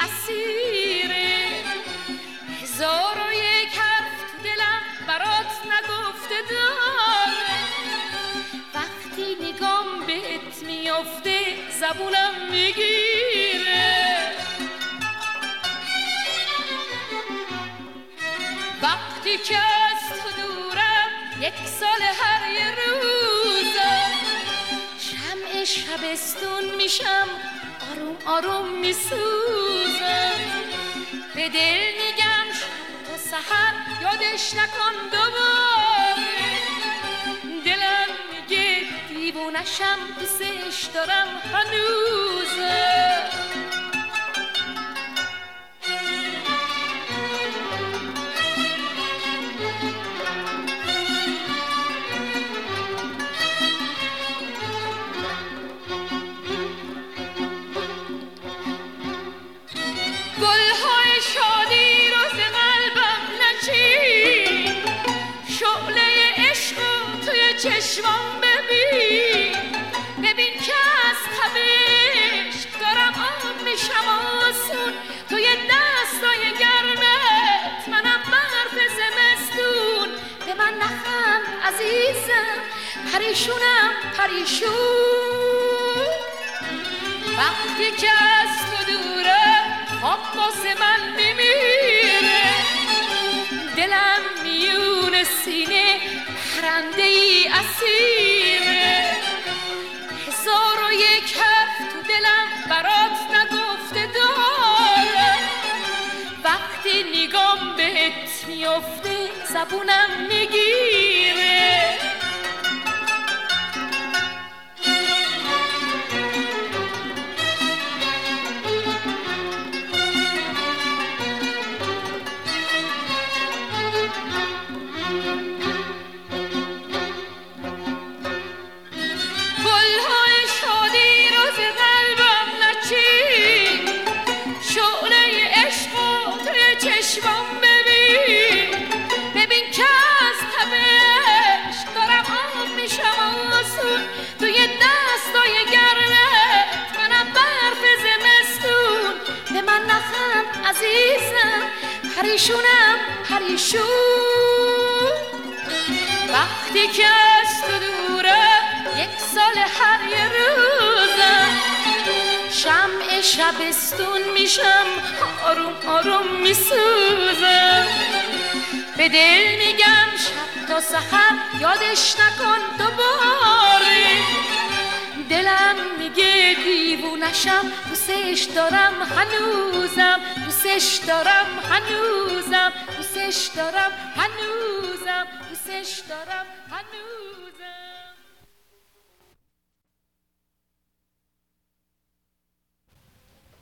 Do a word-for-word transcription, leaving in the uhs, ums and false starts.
اسیره. هزار و یک حرف تو دلم برات نگفته داره، وقتی نگام بهت میافته زبونم میگیره. وقتی که از تو دورم یک سال هر یه روزم، شمع شبستون میشم آروم آروم میسوزم. به دل میگم شب تا سحر یادش نکن دوباره، دلم میگه دیوونشم دوستش دارم هنوزم. گلهای شادی رو ز قلبم نچین، شعله عشق رو توی چشمام ببین. ببین که از تبش دارم آب میشم آسون، توی دستای گرمت منم برف زمستون. به من نخند عزیزم پریشونم پریشون، وقتی که از تو دورم خواب واسه من میمیره. دلم میون سینه پرنده ای اسیره. هزار و یک حرف تو دلم برات نگفته داره، وقتی نگام بهت میافته زبونم میگیره. عزیزم پریشونم پریشون، وقتی که از تو دورم یک سال هر یه روزم، شمع شبستون میشم آروم آروم میسوزم. به دل میگم شب تا سحر یادش نکن دوباره، دلم میگه دیوونشم دوستش دارم هنوزم، دوستش دارم هنوزم، دوستش دارم هنوزم، دوستش دارم هنوزم.